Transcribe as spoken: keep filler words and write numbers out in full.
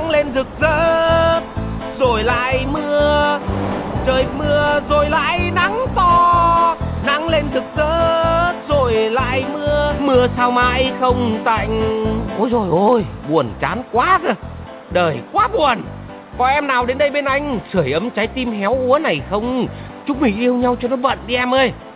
nắng lên rực rỡ, rồi lại mưa, trời mưa rồi lại nắng to, nắng lên rực rỡ, rồi lại mưa, mưa sao mãi không tạnh. Ôi dồi ôi, buồn chán quá rồi, đời quá buồn. Có em nào đến đây bên anh sưởi ấm trái tim héo úa này không? Chúng mình yêu nhau cho nó bận đi em ơi.